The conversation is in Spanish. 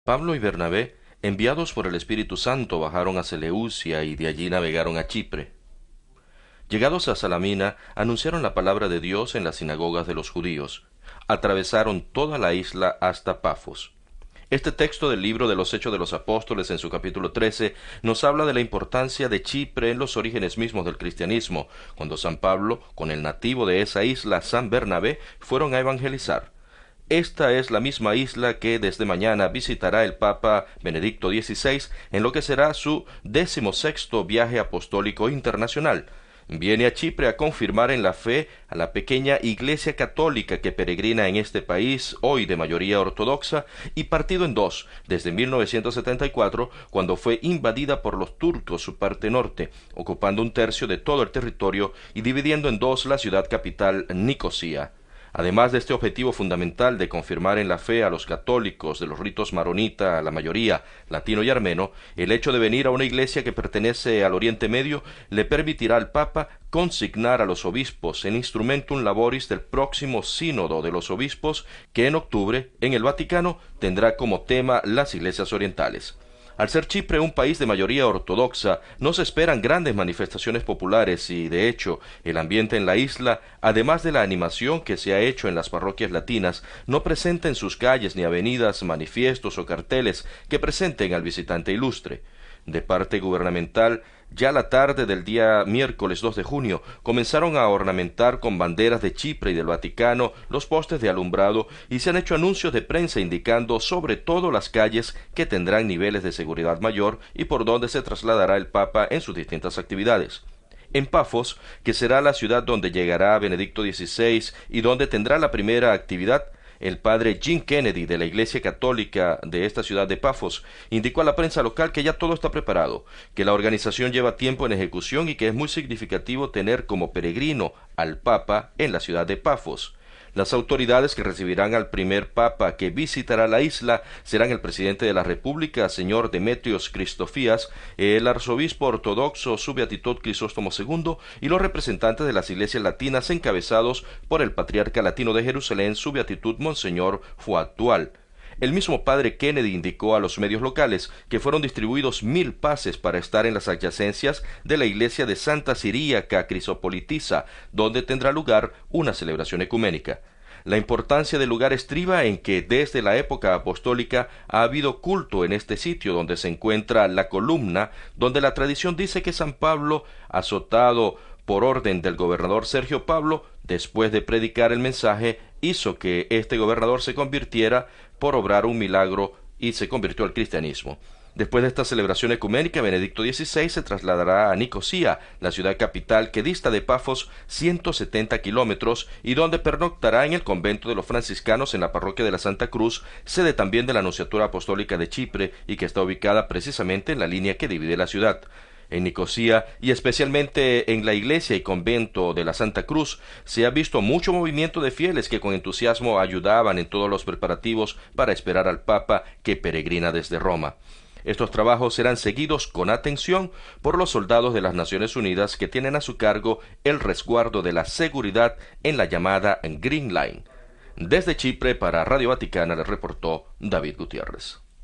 Pablo y Bernabé, enviados por el Espíritu Santo, bajaron a Seleucia y de allí navegaron a Chipre. Llegados a Salamina, anunciaron la palabra de Dios en las sinagogas de los judíos. Atravesaron toda la isla hasta Pafos. Este texto del libro de los Hechos de los Apóstoles en su capítulo 13 nos habla de la importancia de Chipre en los orígenes mismos del cristianismo, cuando San Pablo, con el nativo de esa isla, San Bernabé, fueron a evangelizar. Esta es la misma isla que desde mañana visitará el Papa Benedicto XVI en lo que será su 16º viaje apostólico internacional. Viene a Chipre a confirmar en la fe a la pequeña Iglesia católica que peregrina en este país, hoy de mayoría ortodoxa, y partido en dos, desde 1974, cuando fue invadida por los turcos su parte norte, ocupando un tercio de todo el territorio y dividiendo en dos la ciudad capital Nicosia. Además de este objetivo fundamental de confirmar en la fe a los católicos de los ritos maronita, la mayoría latino y armeno, el hecho de venir a una iglesia que pertenece al Oriente Medio le permitirá al Papa consignar a los obispos en instrumentum laboris del próximo sínodo de los obispos que en octubre en el Vaticano tendrá como tema las iglesias orientales. Al ser Chipre un país de mayoría ortodoxa, no se esperan grandes manifestaciones populares y, de hecho, el ambiente en la isla, además de la animación que se ha hecho en las parroquias latinas, no presenta en sus calles ni avenidas manifiestos o carteles que presenten al visitante ilustre. De parte gubernamental, ya la tarde del día miércoles 2 de junio comenzaron a ornamentar con banderas de Chipre y del Vaticano los postes de alumbrado y se han hecho anuncios de prensa indicando sobre todo las calles que tendrán niveles de seguridad mayor y por donde se trasladará el Papa en sus distintas actividades. En Pafos, que será la ciudad donde llegará Benedicto XVI y donde tendrá la primera actividad, el padre Jim Kennedy de la Iglesia Católica de esta ciudad de Pafos indicó a la prensa local que ya todo está preparado, que la organización lleva tiempo en ejecución y que es muy significativo tener como peregrino al Papa en la ciudad de Pafos. Las autoridades que recibirán al primer Papa que visitará la isla serán el presidente de la República, señor Demetrios Christofías, el arzobispo ortodoxo Su Beatitud Crisóstomo II y los representantes de las iglesias latinas encabezados por el patriarca latino de Jerusalén, Su Beatitud Monseñor Fuatual. El mismo padre Kennedy indicó a los medios locales que fueron distribuidos 1000 pases para estar en las adyacencias de la iglesia de Santa Ciríaca Crisopolitisa, donde tendrá lugar una celebración ecuménica. La importancia del lugar estriba en que desde la época apostólica ha habido culto en este sitio donde se encuentra la columna, donde la tradición dice que San Pablo, azotado por orden del gobernador Sergio Pablo, después de predicar el mensaje, hizo que este gobernador se convirtiera por obrar un milagro y se convirtió al cristianismo. Después de esta celebración ecuménica, Benedicto XVI se trasladará a Nicosia, la ciudad capital que dista de Pafos 170 kilómetros y donde pernoctará en el convento de los franciscanos en la parroquia de la Santa Cruz, sede también de la Nunciatura Apostólica de Chipre y que está ubicada precisamente en la línea que divide la ciudad. En Nicosia, y especialmente en la iglesia y convento de la Santa Cruz, se ha visto mucho movimiento de fieles que con entusiasmo ayudaban en todos los preparativos para esperar al Papa que peregrina desde Roma. Estos trabajos serán seguidos con atención por los soldados de las Naciones Unidas que tienen a su cargo el resguardo de la seguridad en la llamada Green Line. Desde Chipre para Radio Vaticana le reportó David Gutiérrez.